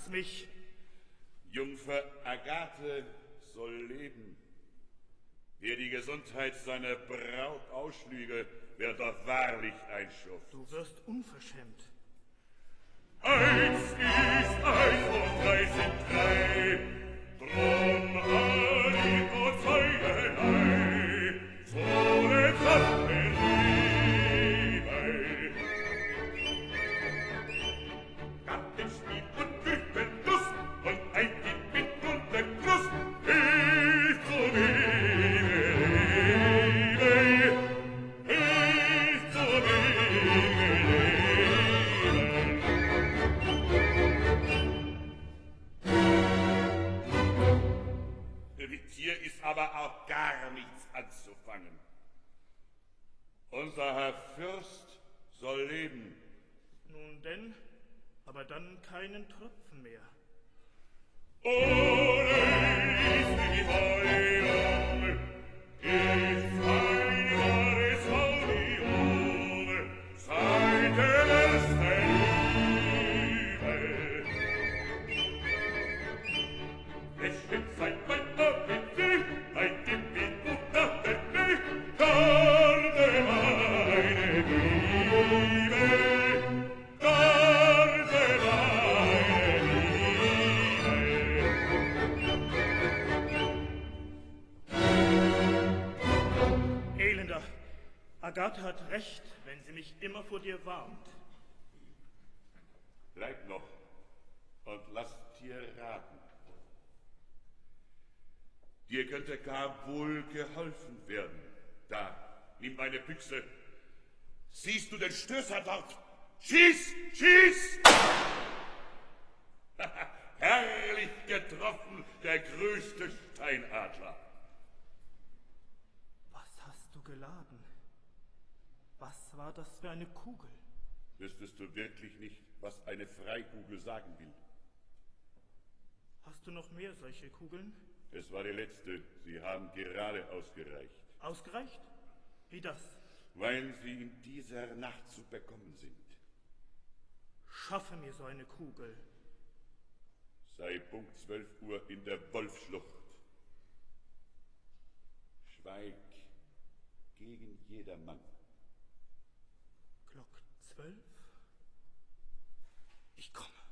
als mich. Jungfer Agathe soll leben. Wer die Gesundheit seiner Braut ausschlüge, wird doch wahrlich ein Schuft. Du wirst unverschämt. Eins ist eins und drei sind drei, drum alle und Zeugelei, so der Kraft der Liebe. Gartenspiel und Küchenlust und ein Kind mit Unterkrust, hilft so wenig Liebe, hilft so wenig Liebe. Mit dir ist aber auch gar nichts anzufangen. Unser Herr Fürst soll leben. Nun denn, aber dann keinen Tropfen mehr. Ohne ist die Heilung, ist ein wahres Audium, seit der ersten Liebe. Lächeln seit mein Appetit, ein Gebiet und nach der Weg, garde meine Liebe, garde meine Liebe. Elender, Agathe hat recht, wenn sie mich immer vor dir warnt. Bleib noch und lass dir raten. Dir könnte gar wohl geholfen werden. Da, nimm meine Büchse. Siehst du den Stößer dort? Schieß! Schieß! Herrlich getroffen, der größte Steinadler. Was hast du geladen? Was war das für eine Kugel? Wüsstest du wirklich nicht, was eine Freikugel sagen will? Hast du noch mehr solche Kugeln? Es war die letzte. Sie haben gerade ausgereicht. Ausgereicht? Wie das? Weil sie in dieser Nacht zu bekommen sind. Schaffe mir so eine Kugel. Sei Punkt 12 Uhr in der Wolfschlucht. Schweig gegen jedermann. Glock 12? Ich komme.